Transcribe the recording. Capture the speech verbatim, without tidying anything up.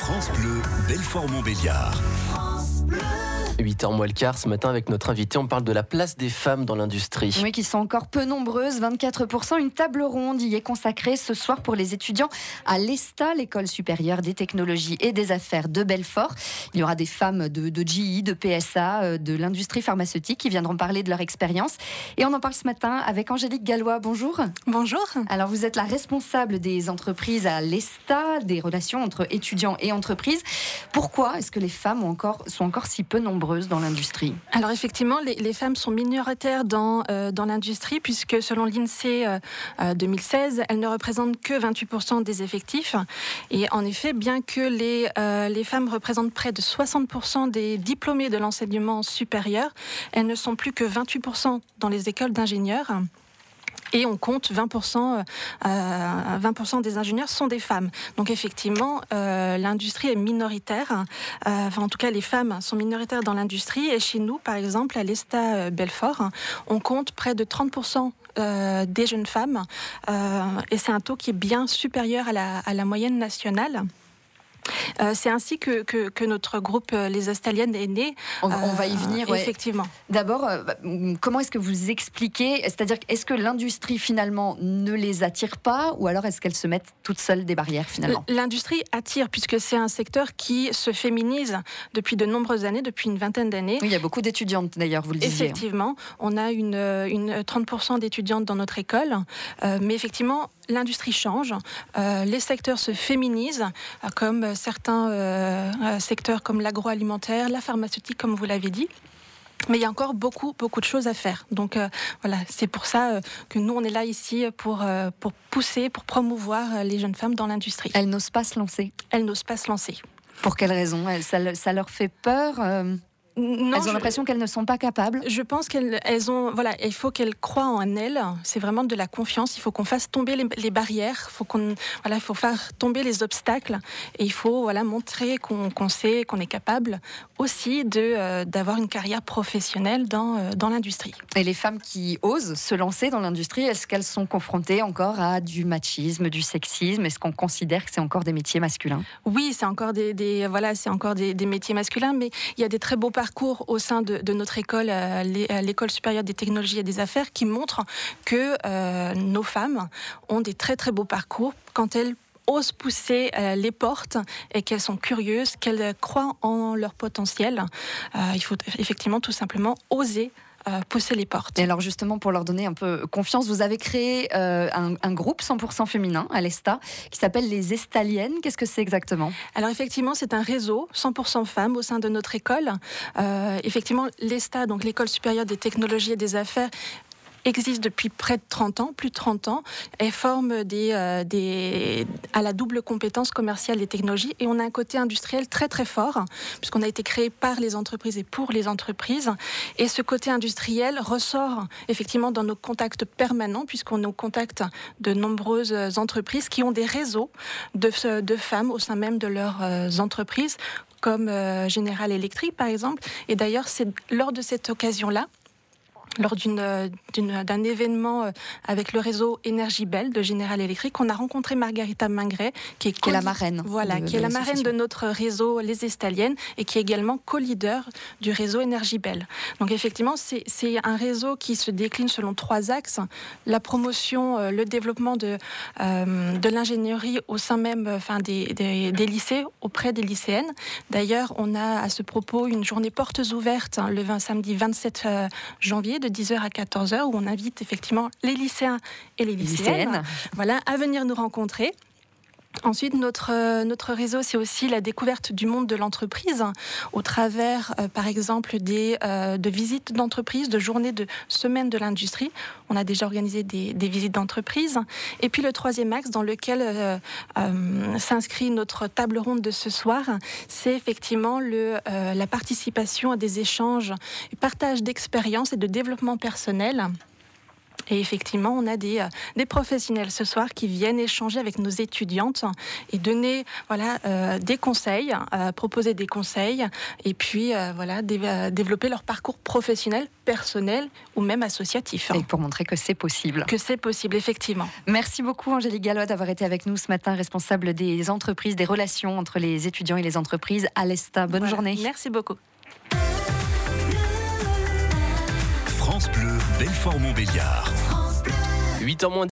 France Bleu, Belfort-Montbéliard. huit heures moins le quart, ce matin avec notre invité, on parle de la place des femmes dans l'industrie. Oui, qui sont encore peu nombreuses, vingt-quatre pour cent. Une table ronde y est consacrée ce soir pour les étudiants à l'ESTA, l'École supérieure des technologies et des affaires de Belfort. Il y aura des femmes de, de G E, de P S A, de l'industrie pharmaceutique qui viendront parler de leur expérience. Et on en parle ce matin avec Angélique Gallois. Bonjour. Bonjour. Alors, vous êtes la responsable des entreprises à l'ESTA, des relations entre étudiants et entreprises. Pourquoi est-ce que les femmes ont encore, sont encore si peu nombreuses dans l'industrie? Alors effectivement, les, les femmes sont minoritaires dans, euh, dans l'industrie puisque selon l'INSEE euh, euh, deux mille seize, elles ne représentent que vingt-huit pour cent des effectifs. Et en effet, bien que les, euh, les femmes représentent près de soixante pour cent des diplômés de l'enseignement supérieur, elles ne sont plus que vingt-huit pour cent dans les écoles d'ingénieurs. Et on compte vingt pour cent, euh, vingt pour cent des ingénieurs sont des femmes. Donc effectivement, euh, l'industrie est minoritaire. Euh, enfin, en tout cas, les femmes sont minoritaires dans l'industrie. Et chez nous, par exemple, à l'ESTA Belfort, on compte près de trente pour cent euh, des jeunes femmes. Euh, et c'est un taux qui est bien supérieur à la, à la moyenne nationale. Euh, c'est ainsi que, que, que notre groupe euh, Les Estaliennes est né. On, on va y venir, euh, ouais. Effectivement. D'abord, euh, comment est-ce que vous expliquez, c'est-à-dire est-ce que l'industrie finalement ne les attire pas ou alors est-ce qu'elles se mettent toutes seules des barrières finalement? L'industrie attire puisque c'est un secteur qui se féminise depuis de nombreuses années, depuis une vingtaine d'années. Oui, il y a beaucoup d'étudiantes d'ailleurs, vous le disiez. Effectivement, on a une, une trente pour cent d'étudiantes dans notre école, euh, mais effectivement, l'industrie change, euh, les secteurs se féminisent, euh, comme certains euh, euh, secteurs comme l'agroalimentaire, la pharmaceutique, comme vous l'avez dit. Mais il y a encore beaucoup, beaucoup de choses à faire. Donc euh, voilà, c'est pour ça euh, que nous, on est là ici pour, euh, pour pousser, pour promouvoir les jeunes femmes dans l'industrie. Elles n'osent pas se lancer. Elles n'osent pas se lancer. Pour quelles raisons? ça, ça leur fait peur euh... Non, elles ont je, l'impression qu'elles ne sont pas capables. Je pense qu'elles elles ont, voilà, il faut qu'elles croient en elles. C'est vraiment de la confiance. Il faut qu'on fasse tomber les, les barrières. Il faut qu'on, voilà, il faut faire tomber les obstacles. Et il faut, voilà, montrer qu'on, qu'on sait, qu'on est capable aussi de euh, d'avoir une carrière professionnelle dans euh, dans l'industrie. Et les femmes qui osent se lancer dans l'industrie, est-ce qu'elles sont confrontées encore à du machisme, du sexisme? Est-ce qu'on considère que c'est encore des métiers masculins? Oui, c'est encore des, des voilà, c'est encore des, des métiers masculins, mais il y a des très beaux parcours parcours au sein de, de notre école, euh, l'École supérieure des technologies et des affaires, qui montrent que euh, nos femmes ont des très très beaux parcours quand elles osent pousser euh, les portes et qu'elles sont curieuses, qu'elles croient en leur potentiel. Euh, il faut effectivement tout simplement oser Euh, pousser les portes. Et alors justement, pour leur donner un peu confiance, vous avez créé euh, un, un groupe cent pour cent féminin à l'ESTA qui s'appelle les Estaliennes. Qu'est-ce que c'est exactement? Alors effectivement, c'est un réseau cent pour cent femmes au sein de notre école. Euh, effectivement, l'ESTA, donc l'École supérieure des technologies et des affaires, existe depuis près de trente ans, plus de trente ans, et forme des, euh, des, à la double compétence commerciale des technologies. Et on a un côté industriel très très fort, puisqu'on a été créé par les entreprises et pour les entreprises. Et ce côté industriel ressort effectivement dans nos contacts permanents, puisqu'on est au contact de nombreuses entreprises qui ont des réseaux de, de femmes au sein même de leurs entreprises, comme euh, General Electric par exemple. Et d'ailleurs, c'est lors de cette occasion-là, lors d'une, d'une, d'un événement avec le réseau Énergie Belle de General Electric, on a rencontré Margarita Mingret, qui est, qui est la marraine. Voilà, de, qui est de la marraine de notre réseau Les Estaliennes et qui est également co-leader du réseau Énergie Belle. Donc effectivement, c'est, c'est un réseau qui se décline selon trois axes: la promotion, le développement de, euh, de l'ingénierie au sein même, enfin, des, des, des lycées, auprès des lycéennes. D'ailleurs, on a à ce propos une journée portes ouvertes le vingt, samedi vingt-sept janvier de dix heures à quatorze heures où on invite effectivement les lycéens et les lycéennes, lycéennes. Voilà, à venir nous rencontrer. Ensuite, notre, euh, notre réseau, c'est aussi la découverte du monde de l'entreprise au travers, euh, par exemple, des, euh, de visites d'entreprise, de journées de semaine de l'industrie. On a déjà organisé des, des visites d'entreprise. Et puis le troisième axe dans lequel euh, euh, s'inscrit notre table ronde de ce soir, c'est effectivement le, euh, la participation à des échanges, partage d'expériences et de développement personnel. Et effectivement, on a des, euh, des professionnels ce soir qui viennent échanger avec nos étudiantes et donner voilà, euh, des conseils, euh, proposer des conseils et puis euh, voilà, dé- euh, développer leur parcours professionnel, personnel ou même associatif. Et pour montrer que c'est possible. Que c'est possible, effectivement. Merci beaucoup Angélique Gallois d'avoir été avec nous ce matin, responsable des entreprises, des relations entre les étudiants et les entreprises à l'ESTA. Bonne Voilà. journée. Merci beaucoup. France Bleu, Belfort-Montbéliard. huit heures moins